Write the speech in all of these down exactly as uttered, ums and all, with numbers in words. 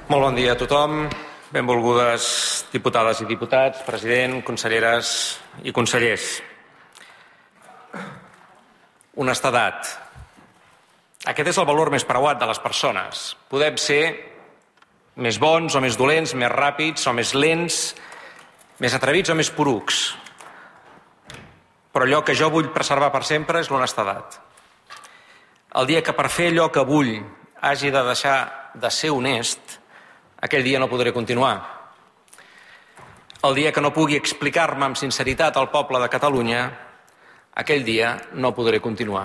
Molt bon dia a tothom, benvolgudes diputades i diputats, president, conselleres i consellers. Honestedat. Aquest és el valor més preuat de les persones. Podem ser més bons o més dolents, més ràpids o més lents, més atrevits o més porucs. Però allò que jo vull preservar per sempre és l'honestedat. El dia que per fer allò que vull hagi de deixar de ser honest, aquell dia no podré continuar. El dia que no pugui explicar-me amb sinceritat al poble de Catalunya, aquell dia no podré continuar.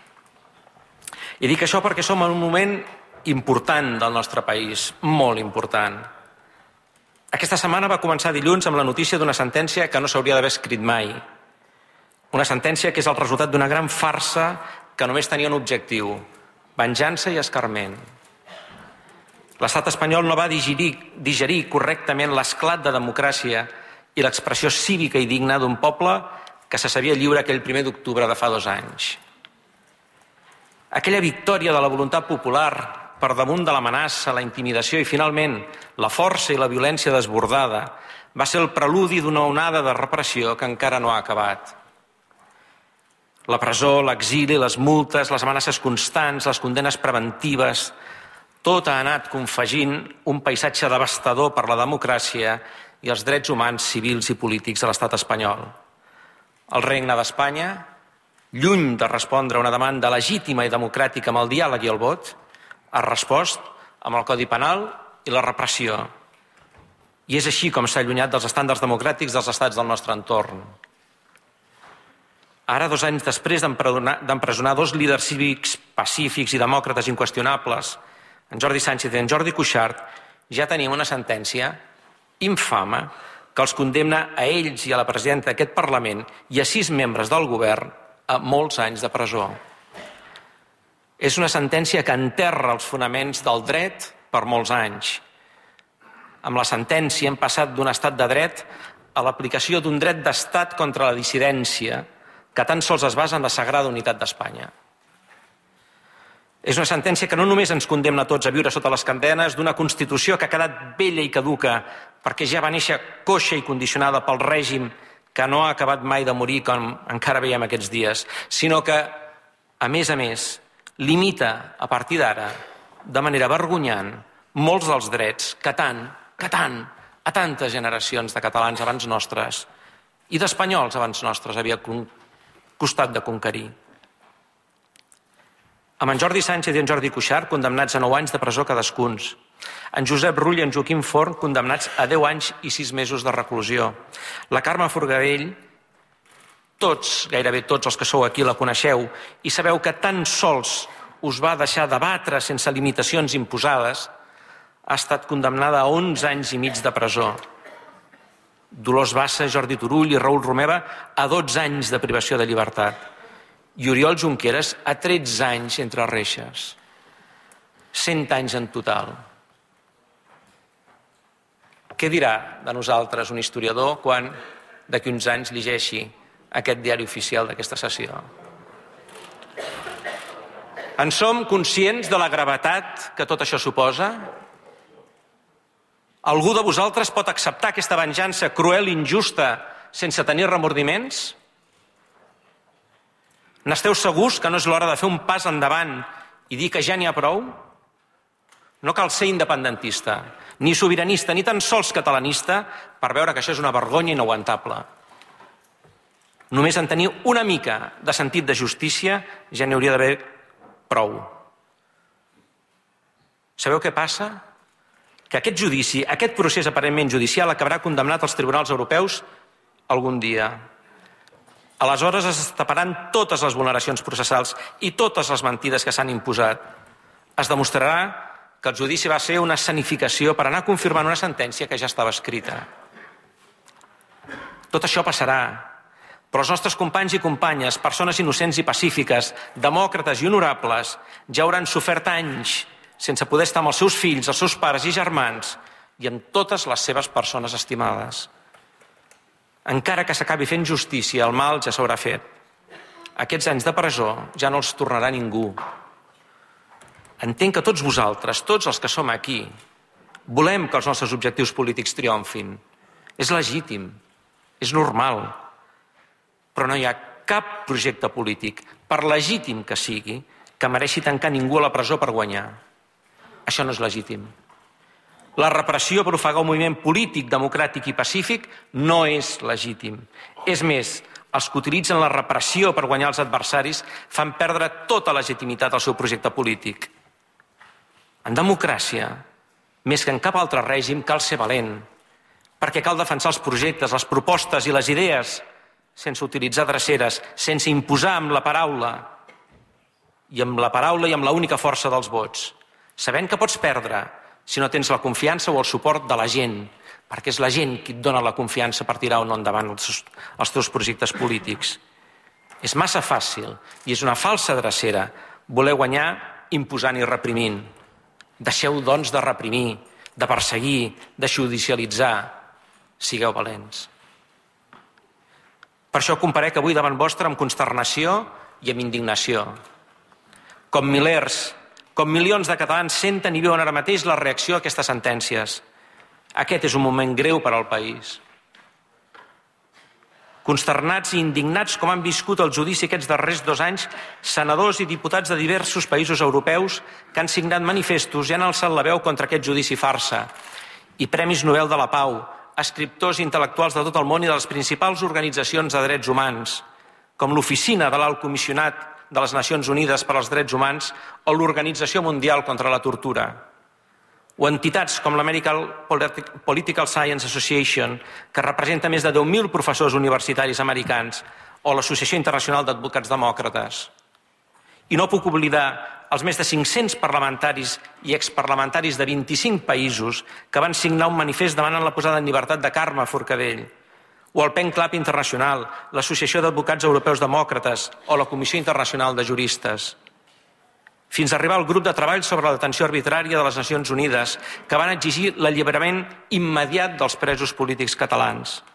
I dic això perquè som en un moment important del nostre país, molt important. Aquesta setmana va començar dilluns amb la notícia d'una sentència que no s'hauria d'haver escrit mai. Una sentència que és el resultat d'una gran farsa que només tenia un objectiu: venjança i escarment. L'estat espanyol no va digerir, digerir correctament l'esclat de democràcia i l'expressió cívica i digna d'un poble que se sabia lliure aquell primer d'octubre de fa dos anys. Aquella victòria de la voluntat popular per damunt de l'amenaça, la intimidació i, finalment, la força i la violència desbordada va ser el preludi d'una onada de repressió que encara no ha acabat. La presó, l'exili, les multes, les amenaces constants, les condenes preventives, tot ha anat confegint un paisatge devastador per la democràcia i els drets humans, civils i polítics de l'estat espanyol. El Regne d'Espanya, lluny de respondre a una demanda legítima i democràtica amb el diàleg i el vot, ha respost amb el Codi Penal i la repressió. I és així com s'ha allunyat dels estàndards democràtics dels estats del nostre entorn. Ara, dos anys després d'empresonar dos líders cívics pacífics i demòcrates inqüestionables, en Jordi Sànchez i en Jordi Cuixart, ja tenim una sentència infame que els condemna a ells i a la presidenta d'aquest Parlament i a sis membres del govern a molts anys de presó. És una sentència que enterra els fonaments del dret per molts anys. Amb la sentència hem passat d'un estat de dret a l'aplicació d'un dret d'estat contra la dissidència que tan sols es basa en la sagrada unitat d'Espanya. És una sentència que no només ens condemna a tots a viure sota les cadenes d'una Constitució que ha quedat vella i caduca perquè ja va néixer coixa i condicionada pel règim que no ha acabat mai de morir, com encara veiem aquests dies, sinó que, a més a més, limita a partir d'ara, de manera vergonyant, molts dels drets que tant, que tant, a tantes generacions de catalans abans nostres i d'espanyols abans nostres havia costat de conquerir. Amb en Jordi Sànchez i en Jordi Cuixart, condemnats a nou anys de presó cadascuns. En Josep Rull i en Joaquim Forn, condemnats a deu anys i sis mesos de reclusió. La Carme Forcadell, tots, gairebé tots els que sou aquí la coneixeu i sabeu que tan sols us va deixar debatre sense limitacions imposades, ha estat condemnada a onze anys i mig de presó. Dolors Bassa, Jordi Turull i Raül Romeva a dotze anys de privació de llibertat. I Oriol Junqueras a tretze anys entre reixes. cent anys en total. Què dirà de nosaltres un historiador quan d'aquí uns anys llegeixi aquest diari oficial d'aquesta sessió? En som conscients de la gravetat que tot això suposa? Algú de vosaltres pot acceptar aquesta venjança cruel i injusta sense tenir remordiments? N'esteu segurs que no és l'hora de fer un pas endavant i dir que ja n'hi ha prou? No cal ser independentista, ni sobiranista, ni tan sols catalanista per veure que això és una vergonya inaguantable. Només en tenir una mica de sentit de justícia ja n'hi hauria d'haver prou. Sabeu què passa? Que aquest judici, aquest procés aparentment judicial acabarà condemnat als tribunals europeus algun dia. Aleshores es destaparan totes les vulneracions processals i totes les mentides que s'han imposat. Es demostrarà que el judici va ser una escenificació per anar confirmant una sentència que ja estava escrita. Tot això passarà, però els nostres companys i companyes, persones innocents i pacífiques, demòcrates i honorables, ja hauran sofert anys sense poder estar amb els seus fills, els seus pares i germans i amb totes les seves persones estimades. Encara que s'acabi fent justícia, el mal ja s'haurà fet. Aquests anys de presó ja no els tornarà ningú. Entenc que tots vosaltres, tots els que som aquí, Volem que els nostres objectius polítics triomfin. És legítim, és normal, però no hi ha cap projecte polític, per legítim que sigui, que mereixi tancar ningú a la presó per guanyar. Això no és legítim. La repressió per ofegar un moviment polític, democràtic i pacífic no és legítim. És més, els que utilitzen la repressió per guanyar els adversaris fan perdre tota legitimitat al seu projecte polític. En democràcia, més que en cap altre règim, cal ser valent, perquè cal defensar els projectes, les propostes i les idees sense utilitzar dreceres, sense imposar amb la paraula, i amb la paraula i amb l'única força dels vots, sabent que pots perdre si no tens la confiança o el suport de la gent, perquè és la gent qui et dona la confiança per tirar o no endavant els, els teus projectes polítics. És massa fàcil i és una falsa drecera voler guanyar imposant i reprimint. Deixeu, doncs, de reprimir, de perseguir, de judicialitzar. Sigueu valents. Per això comparec avui davant vostre amb consternació i amb indignació. Com milers, com milions de catalans senten i viuen ara mateix la reacció a aquestes sentències. Aquest és un moment greu per al país. Consternats i indignats com han viscut el judici aquests darrers dos anys, senadors i diputats de diversos països europeus que han signat manifestos i han alçat la veu contra aquest judici farsa, i Premis Nobel de la Pau, escriptors i intel·lectuals de tot el món i de les principals organitzacions de drets humans, com l'Oficina de l'Alt Comissionat de les Nacions Unides per als Drets Humans o l'Organització Mundial contra la Tortura, o entitats com l'American Political Science Association, que representa més de deu mil professors universitaris americans, o l'Associació Internacional d'Advocats Demòcrates. I no puc oblidar els més de cinc-cents parlamentaris i exparlamentaris de vint-i-cinc països que van signar un manifest demanant la posada en llibertat de Carme Forcadell, o el Pen Club Internacional, l'Associació d'Advocats Europeus Demòcrates o la Comissió Internacional de Juristes, fins a arribar al grup de treball sobre la detenció arbitrària de les Nacions Unides, que van exigir l'alliberament immediat dels presos polítics catalans.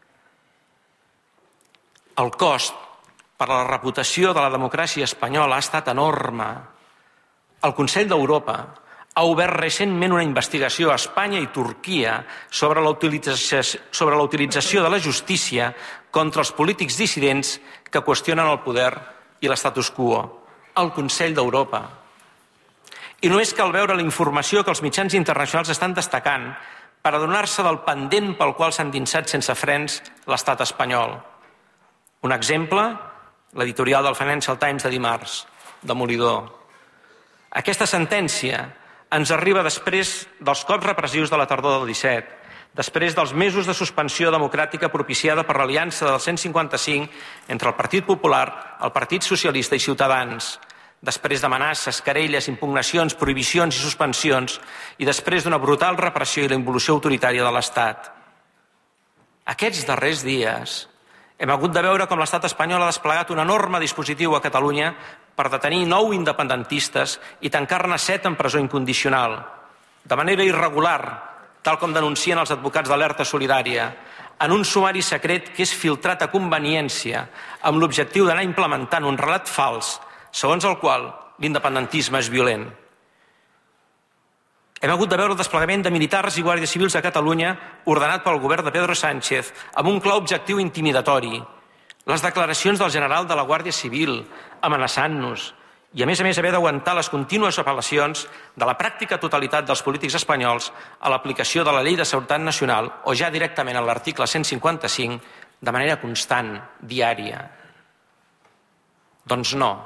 El cost per a la reputació de la democràcia espanyola ha estat enorme. El Consell d'Europa ha obert recentment una investigació a Espanya i Turquia sobre la utilització, sobre la utilització de la justícia contra els polítics dissidents que qüestionen el poder i l'estatus quo. El Consell d'Europa. I només cal veure la informació que els mitjans internacionals estan destacant per adonar-se del pendent pel qual s'ha endinsat sense frens l'estat espanyol. Un exemple, l'editorial del Financial Times de dimarts, demolidor. Aquesta sentència ens arriba després dels cops repressius de la tardor del disset, després dels mesos de suspensió democràtica propiciada per l'aliança del cent cinquanta cinc entre el Partit Popular, el Partit Socialista i Ciutadans, després d'amenaces, querelles, impugnacions, prohibicions i suspensions, i després d'una brutal repressió i la involució autoritària de l'Estat. Aquests darrers dies hem hagut de veure com l'estat espanyol ha desplegat un enorme dispositiu a Catalunya per detenir nou independentistes i tancar-ne set en presó incondicional, de manera irregular, tal com denuncien els advocats d'Alerta Solidària, en un sumari secret que és filtrat a conveniència amb l'objectiu d'anar implementant un relat fals segons el qual l'independentisme és violent. Hem hagut de veure el desplegament de militars i guàrdies civils a Catalunya ordenat pel govern de Pedro Sánchez amb un clar objectiu intimidatori, les declaracions del general de la Guàrdia Civil amenaçant-nos i, a més a més, haver d'aguantar les contínues apel·lacions de la pràctica totalitat dels polítics espanyols a l'aplicació de la Llei de Seguretat Nacional o ja directament a l'article cent cinquanta cinc de manera constant, diària. Doncs no.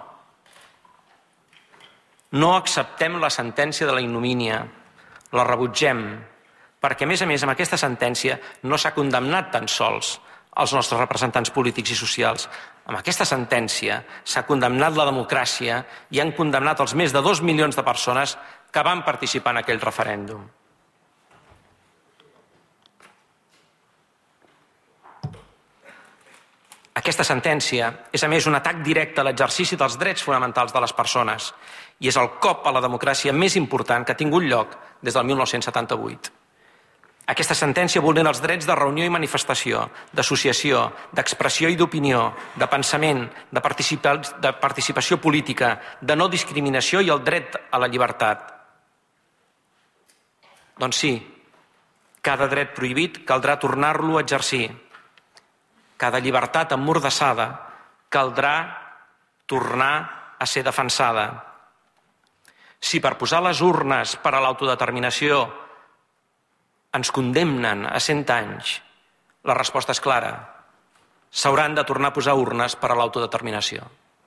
No acceptem la sentència de la ignomínia, la rebutgem, perquè, a més a més, amb aquesta sentència no s'ha condemnat tan sols els nostres representants polítics i socials. Amb aquesta sentència s'ha condemnat la democràcia i han condemnat els més de dos milions de persones que van participar en aquell referèndum. Aquesta sentència és, a més, un atac directe a l'exercici dels drets fonamentals de les persones i és el cop a la democràcia més important que ha tingut lloc des del mil nou-cents setanta-vuit. Aquesta sentència vulnera els drets de reunió i manifestació, d'associació, d'expressió i d'opinió, de pensament, de, participa de participació política, de no discriminació i el dret a la llibertat. Doncs sí, cada dret prohibit caldrà tornar-lo a exercir. Cada llibertat emmordassada caldrà tornar a ser defensada. Si per posar les urnes per a l'autodeterminació ens condemnen a cent anys, la resposta és clara. S'hauran de tornar a posar urnes per a l'autodeterminació.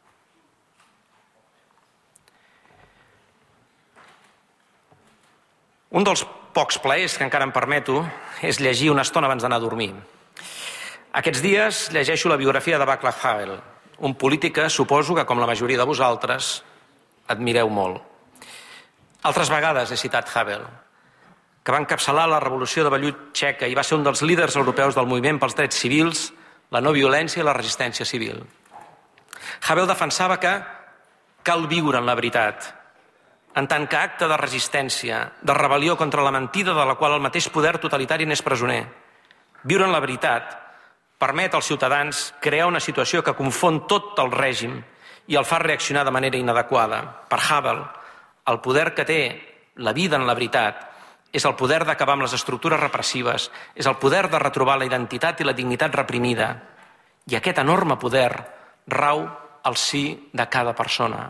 Un dels pocs plaers que encara em permeto és llegir una estona abans d'anar a dormir. Aquests dies llegeixo la biografia de Václav Havel, un polític que suposo que, com la majoria de vosaltres, admireu molt. Altres vegades he citat Havel, que va encapçalar la revolució de vellut txeca i va ser un dels líders europeus del moviment pels drets civils, la no violència i la resistència civil. Havel defensava que cal viure en la veritat, en tant que acte de resistència, de rebel·lió contra la mentida de la qual el mateix poder totalitari n'és presoner. Viure en la veritat permet als ciutadans crear una situació que confon tot el règim i el fa reaccionar de manera inadequada. Per Havel, el poder que té la vida en la veritat és el poder d'acabar amb les estructures repressives, és el poder de retrobar la identitat i la dignitat reprimida. I aquest enorme poder rau al si de cada persona.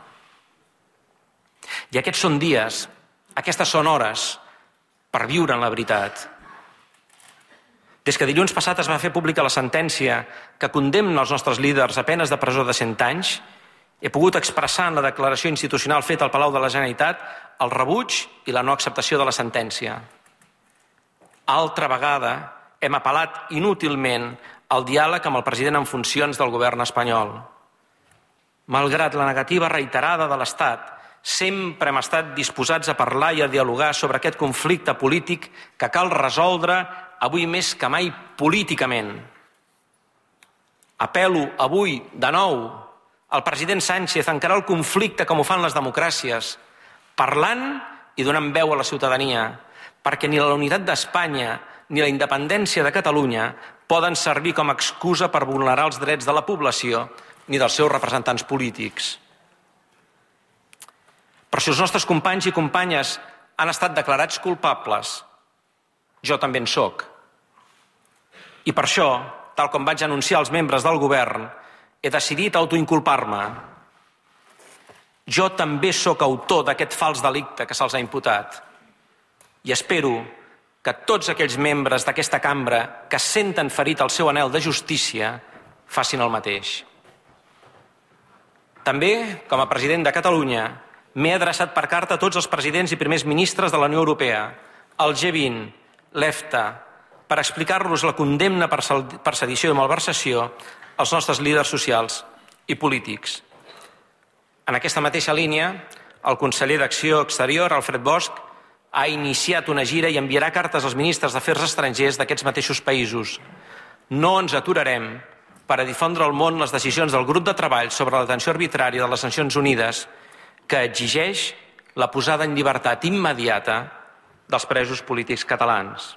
I aquests són dies, aquestes són hores per viure en la veritat. Des que dilluns passat es va fer pública la sentència que condemna els nostres líders a penes de presó de cent anys, he pogut expressar en la declaració institucional feta al Palau de la Generalitat el rebuig i la no acceptació de la sentència. Altra vegada hem apel·lat inútilment al diàleg amb el president en funcions del govern espanyol. Malgrat la negativa reiterada de l'Estat, sempre hem estat disposats a parlar i a dialogar sobre aquest conflicte polític que cal resoldre avui més que mai políticament. Apel·lo avui, de nou, al president Sánchez a encarar el conflicte com ho fan les democràcies, parlant i donant veu a la ciutadania, perquè ni la unitat d'Espanya ni la independència de Catalunya poden servir com a excusa per vulnerar els drets de la població ni dels seus representants polítics. Però si els nostres companys i companyes han estat declarats culpables, jo també en soc. I per això, tal com vaig anunciar als membres del govern, he decidit autoinculpar-me. Jo també sóc autor d'aquest fals delicte que se'ls ha imputat. I espero que tots aquells membres d'aquesta cambra que senten ferit el seu anhel de justícia facin el mateix. També, com a president de Catalunya, m'he adreçat per carta a tots els presidents i primers ministres de la Unió Europea, el G vint, l'EFTA, per explicar-los la condemna per sedició i malversació als nostres líders socials i polítics. En aquesta mateixa línia, el conseller d'Acció Exterior, Alfred Bosch, ha iniciat una gira i enviarà cartes als ministres d'Afers Estrangers d'aquests mateixos països. No ens aturarem per a difondre al món les decisions del grup de treball sobre la detenció arbitrària de les Nacions Unides que exigeix la posada en llibertat immediata dels presos polítics catalans.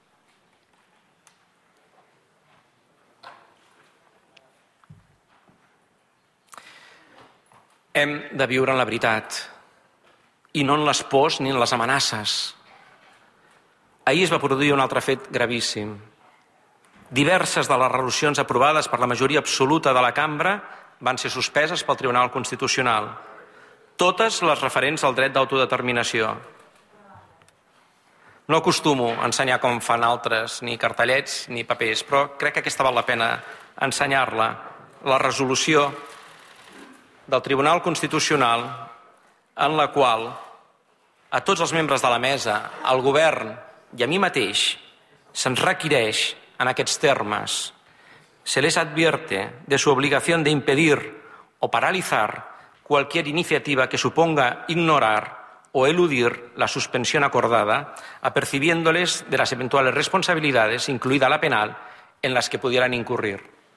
Hem de viure en la veritat i no en les pors ni en les amenaces. Ahir es va produir un altre fet gravíssim. Diverses de les resolucions aprovades per la majoria absoluta de la cambra van ser suspeses pel Tribunal Constitucional. Totes les referents al dret d'autodeterminació. No acostumo a ensenyar com fan altres, ni cartellets ni papers, però crec que aquesta val la pena ensenyar-la. La resolució del Tribunal Constitucional en la qual a tots els membres de la mesa, al govern i a mi mateix se'ns requereix en aquests termes: se les advierte de su obligación de impedir o paralizar cualquier iniciativa que suponga ignorar o eludir la suspensión acordada, apercibiéndoles de las eventuales responsabilidades, incluida la penal, en las que pudieran incurrir.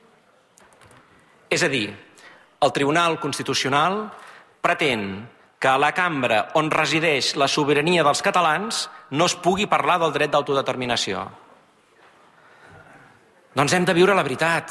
És a dir, el Tribunal Constitucional pretén que a la cambra on resideix la sobirania dels catalans no es pugui parlar del dret d'autodeterminació. Doncs hem de viure la veritat.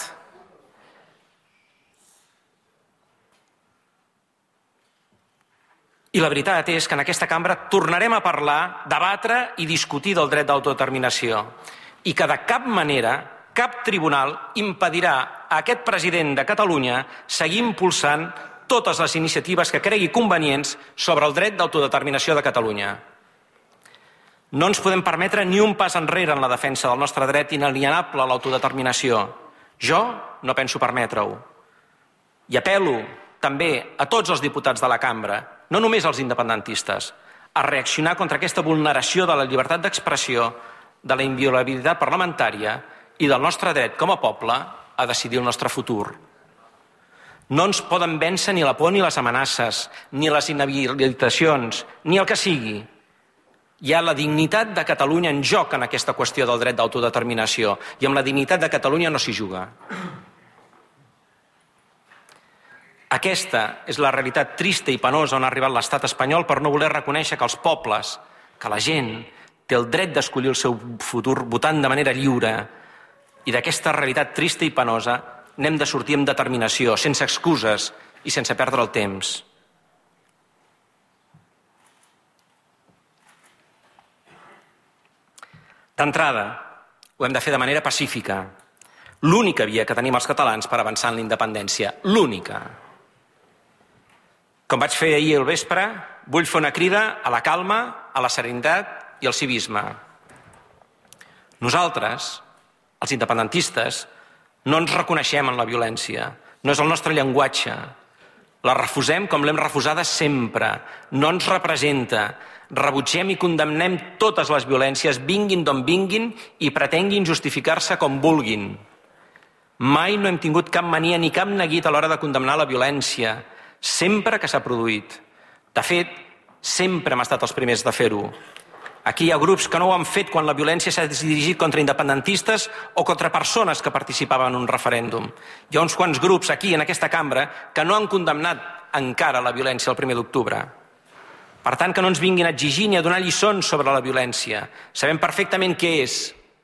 I la veritat és que en aquesta cambra tornarem a parlar, debatre i discutir del dret d'autodeterminació i que de cap manera, cap tribunal impedirà a aquest president de Catalunya seguir impulsant totes les iniciatives que cregui convenients sobre el dret d'autodeterminació de Catalunya. No ens podem permetre ni un pas enrere en la defensa del nostre dret inalienable a l'autodeterminació. Jo no penso permetre-ho. I apel·lo també a tots els diputats de la cambra, no només als independentistes, a reaccionar contra aquesta vulneració de la llibertat d'expressió, de la inviolabilitat parlamentària i del nostre dret com a poble a decidir el nostre futur. No ens poden vèncer ni la por ni les amenaces, ni les inhabilitacions, ni el que sigui. Hi ha la dignitat de Catalunya en joc en aquesta qüestió del dret d'autodeterminació i amb la dignitat de Catalunya no s'hi juga. Aquesta és la realitat trista i penosa on ha arribat l'estat espanyol per no voler reconèixer que els pobles, que la gent, té el dret d'escollir el seu futur votant de manera lliure. I d'aquesta realitat trista i penosa n'hem de sortir amb determinació, sense excuses i sense perdre el temps. D'entrada, ho hem de fer de manera pacífica. L'única via que tenim els catalans per avançar en la independència. L'única. Com vaig fer ahir al vespre, vull fer una crida a la calma, a la serenitat i al civisme. Nosaltres, els independentistes, no ens reconeixem en la violència. No és el nostre llenguatge. La refusem com l'hem refusada sempre. No ens representa. Rebutgem i condemnem totes les violències, vinguin d'on vinguin i pretenguin justificar-se com vulguin. Mai no hem tingut cap mania ni cap neguit a l'hora de condemnar la violència, sempre que s'ha produït. De fet, sempre hem estat els primers de fer-ho. Aquí hi ha grups que no ho han fet quan la violència s'ha dirigit contra independentistes o contra persones que participaven en un referèndum. Hi ha uns quants grups aquí, en aquesta cambra, que no han condemnat encara la violència el primer d'octubre. Per tant, que no ens vinguin a exigir ni a donar lliçons sobre la violència. Sabem perfectament què és,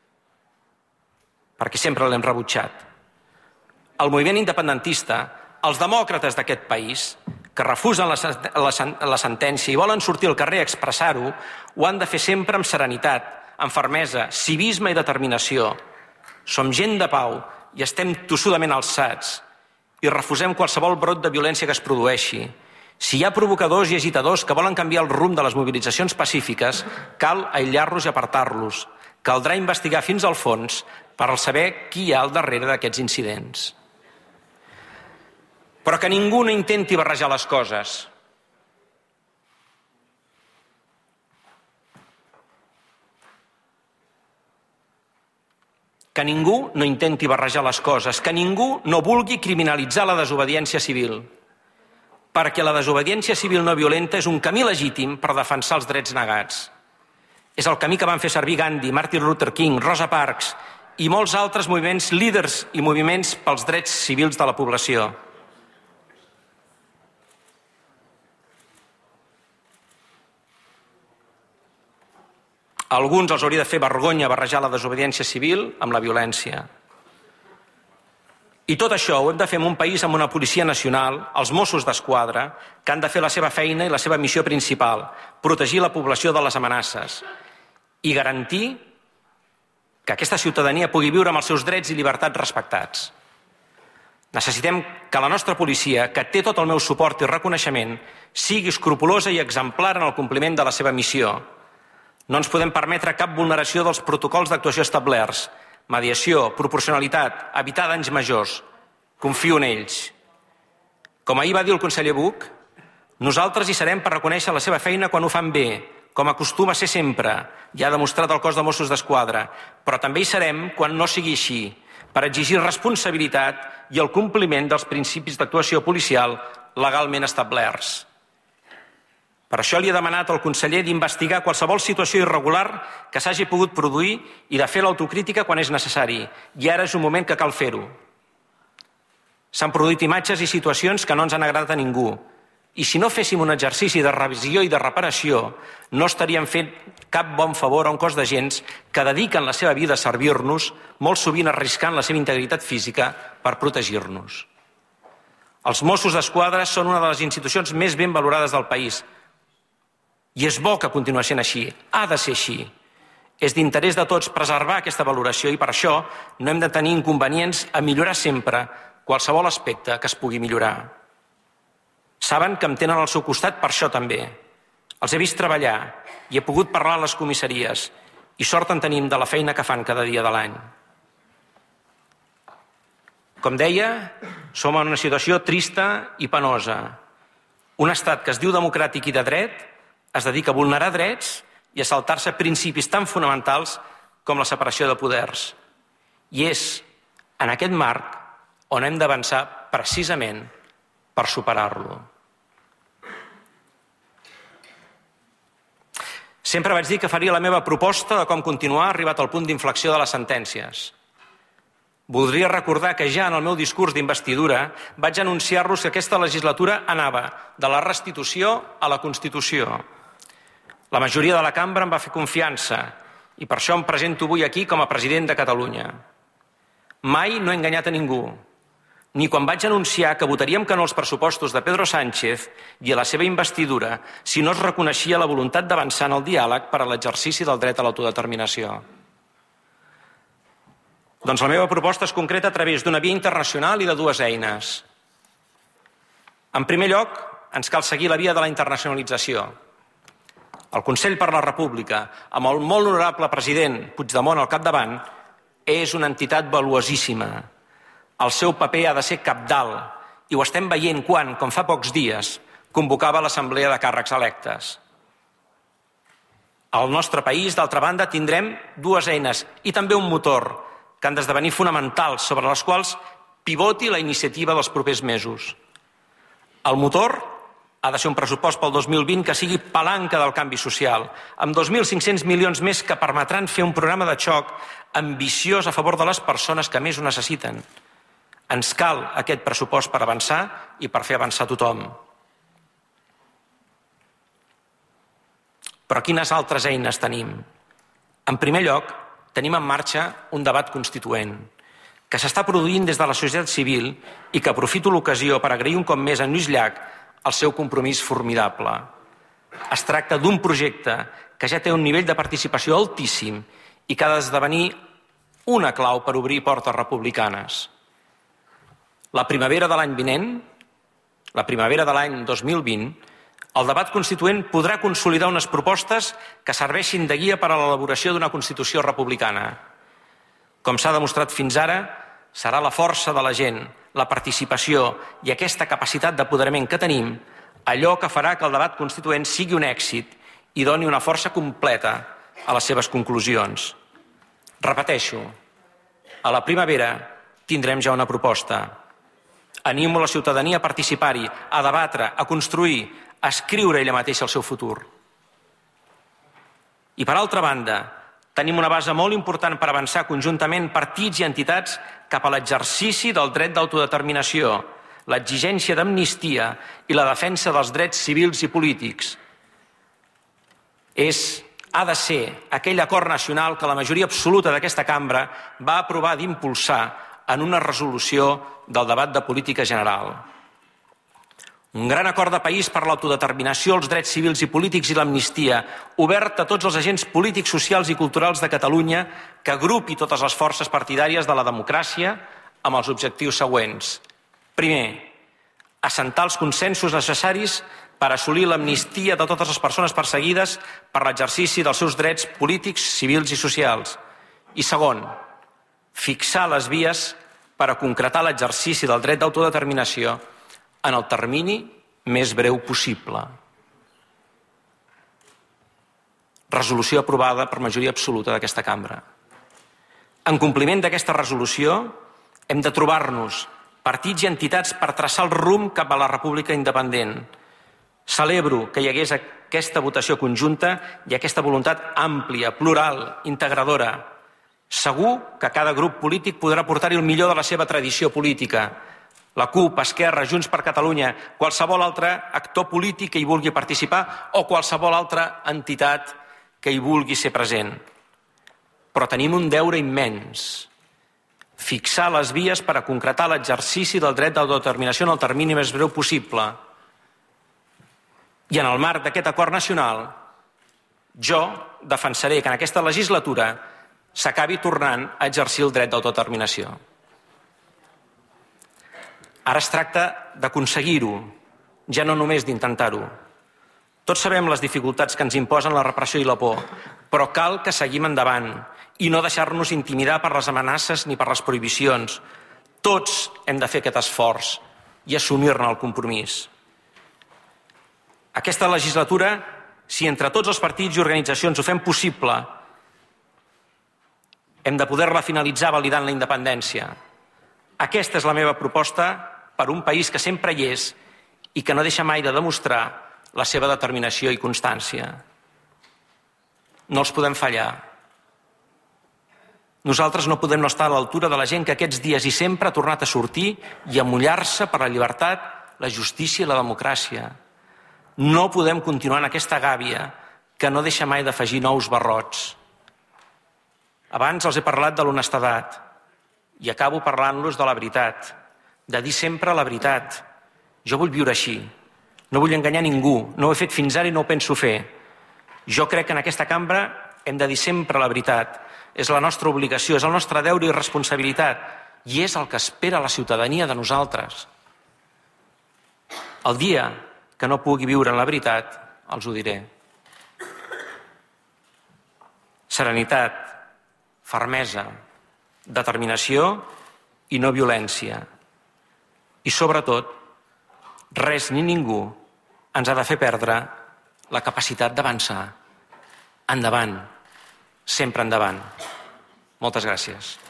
perquè sempre l'hem rebutjat. El moviment independentista, els demòcrates d'aquest país, que refusen la, la, la sentència i volen sortir al carrer a expressar-ho, ho han de fer sempre amb serenitat, amb fermesa, civisme i determinació. Som gent de pau i estem tossudament alçats i refusem qualsevol brot de violència que es produeixi. Si hi ha provocadors i agitadors que volen canviar el rumb de les mobilitzacions pacífiques, cal aïllar-los i apartar-los. Caldrà investigar fins al fons per saber qui hi ha al darrere d'aquests incidents. Però que ningú no intenti barrejar les coses. Que ningú no intenti barrejar les coses, que ningú no vulgui criminalitzar la desobediència civil. Perquè la desobediència civil no violenta és un camí legítim per defensar els drets negats. És el camí que van fer servir Gandhi, Martin Luther King, Rosa Parks i molts altres moviments líders i moviments pels drets civils de la població. A alguns els hauria de fer vergonya barrejar la desobediència civil amb la violència. I tot això ho hem de fer en un país amb una policia nacional, els Mossos d'Esquadra, que han de fer la seva feina i la seva missió principal, protegir la població de les amenaces i garantir que aquesta ciutadania pugui viure amb els seus drets i llibertats respectats. Necessitem que la nostra policia, que té tot el meu suport i reconeixement, sigui escrupolosa i exemplar en el compliment de la seva missió. No ens podem permetre cap vulneració dels protocols d'actuació establerts. Mediació, proporcionalitat, evitar danys majors. Confio en ells. Com ahir va dir el conseller Buch, nosaltres hi serem per reconèixer la seva feina quan ho fan bé, com acostuma a ser sempre, i ha demostrat el cos de Mossos d'Esquadra, però també hi serem quan no sigui així, per exigir responsabilitat i el compliment dels principis d'actuació policial legalment establerts. Per això li he demanat al conseller d'investigar qualsevol situació irregular que s'hagi pogut produir i de fer l'autocrítica quan és necessari. I ara és un moment que cal fer-ho. S'han produït imatges i situacions que no ens han agradat a ningú. I si no féssim un exercici de revisió i de reparació, no estaríem fent cap bon favor a un cos d'agents que dediquen la seva vida a servir-nos, molt sovint arriscant la seva integritat física per protegir-nos. Els Mossos d'Esquadra són una de les institucions més ben valorades del país, I és bo que continuï sent així, ha de ser així. És d'interès de tots preservar aquesta valoració i per això no hem de tenir inconvenients a millorar sempre qualsevol aspecte que es pugui millorar. Saben que em tenen al seu costat per això també. Els he vist treballar i he pogut parlar a les comissaries i sort en tenim de la feina que fan cada dia de l'any. Com deia, som en una situació trista i penosa. Un estat que es diu democràtic i de dret es dedica a vulnerar drets i a saltar-se principis tan fonamentals com la separació de poders. I és en aquest marc on hem d'avançar precisament per superar-lo. Sempre vaig dir que faria la meva proposta de com continuar arribat al punt d'inflexió de les sentències. Voldria recordar que ja en el meu discurs d'investidura vaig anunciar-los que aquesta legislatura anava de la restitució a la Constitució. La majoria de la cambra em va fer confiança i per això em presento avui aquí com a president de Catalunya. Mai no he enganyat a ningú, ni quan vaig anunciar que votaríem que no als pressupostos de Pedro Sánchez i a la seva investidura si no es reconeixia la voluntat d'avançar en el diàleg per a l'exercici del dret a l'autodeterminació. Doncs la meva proposta es concreta a través d'una via internacional i de dues eines. En primer lloc, ens cal seguir la via de la internacionalització. El Consell per la República, amb el molt honorable president Puigdemont al capdavant, és una entitat valuosíssima. El seu paper ha de ser cabdal i ho estem veient quan, com fa pocs dies, convocava l'Assemblea de Càrrecs Electes. Al nostre país, d'altra banda, tindrem dues eines i també un motor que han d'esdevenir fonamentals sobre les quals pivoti la iniciativa dels propers mesos. El motor ha de ser un pressupost pel dos mil vint que sigui palanca del canvi social, amb dos mil cinc-cents milions més que permetran fer un programa de xoc ambiciós a favor de les persones que més ho necessiten. Ens cal aquest pressupost per avançar i per fer avançar tothom. Però quines altres eines tenim? En primer lloc, tenim en marxa un debat constituent que s'està produint des de la societat civil i que aprofito l'ocasió per agrair un cop més a Lluís Llach el seu compromís formidable. Es tracta d'un projecte que ja té un nivell de participació altíssim i que ha d'esdevenir una clau per obrir portes republicanes. La primavera de l'any vinent, la primavera de l'any dos mil vint, el debat constituent podrà consolidar unes propostes que serveixin de guia per a l'elaboració d'una Constitució republicana. Com s'ha demostrat fins ara, serà la força de la gent, la participació i aquesta capacitat d'apoderament que tenim allò que farà que el debat constituent sigui un èxit i doni una força completa a les seves conclusions. Repeteixo, a la primavera tindrem ja una proposta. Animo la ciutadania a participar-hi, a debatre, a construir, a escriure ella mateixa el seu futur. I per altra banda, tenim una base molt important per avançar conjuntament partits i entitats cap a l'exercici del dret d'autodeterminació, l'exigència d'amnistia i la defensa dels drets civils i polítics. És, ha de ser aquell acord nacional que la majoria absoluta d'aquesta cambra va aprovar d'impulsar en una resolució del debat de política general. Un gran acord de país per l'autodeterminació, els drets civils i polítics i l'amnistia, obert a tots els agents polítics, socials i culturals de Catalunya que agrupi totes les forces partidàries de la democràcia amb els objectius següents. Primer, assentar els consensos necessaris per assolir l'amnistia de totes les persones perseguides per l'exercici dels seus drets polítics, civils i socials. I segon, fixar les vies per a concretar l'exercici del dret d'autodeterminació en el termini més breu possible. Resolució aprovada per majoria absoluta d'aquesta cambra. En compliment d'aquesta resolució, hem de trobar-nos partits i entitats per traçar el rumb cap a la república independent. Celebro que hi hagués aquesta votació conjunta i aquesta voluntat àmplia, plural, integradora. Segur que cada grup polític podrà portar-hi el millor de la seva tradició política. La CUP, Esquerra, Junts per Catalunya, qualsevol altre actor polític que hi vulgui participar o qualsevol altra entitat que hi vulgui ser present. Però tenim un deure immens. Fixar les vies per a concretar l'exercici del dret d'autodeterminació en el termini més breu possible. I en el marc d'aquest acord nacional, Jo defensaré que en aquesta legislatura s'acabi tornant a exercir el dret d'autodeterminació. Ara es tracta d'aconseguir-ho, ja no només d'intentar-ho. Tots sabem les dificultats que ens imposen la repressió i la por, però cal que seguim endavant i no deixar-nos intimidar per les amenaces ni per les prohibicions. Tots hem de fer aquest esforç i assumir-ne el compromís. Aquesta legislatura, si entre tots els partits i organitzacions ho fem possible, hem de poder-la finalitzar validant la independència. Aquesta és la meva proposta per un país que sempre hi és i que no deixa mai de demostrar la seva determinació i constància. No els podem fallar. Nosaltres no podem no estar a l'altura de la gent que aquests dies i sempre ha tornat a sortir i a mullar-se per la llibertat, la justícia i la democràcia. No podem continuar en aquesta gàbia que no deixa mai d'afegir nous barrots. Abans els he parlat de l'honestedat i acabo parlant-los de la veritat, de dir sempre la veritat. Jo vull viure així. No vull enganyar ningú, no ho he fet fins ara i no ho penso fer. Jo crec que en aquesta cambra hem de dir sempre la veritat. És la nostra obligació, és el nostre deure i responsabilitat i és el que espera la ciutadania de nosaltres. El dia que no pugui viure en la veritat, els ho diré. Serenitat, fermesa, determinació i no violència. I sobretot, res ni ningú ens ha de fer perdre la capacitat d'avançar. Endavant, sempre endavant. Moltes gràcies.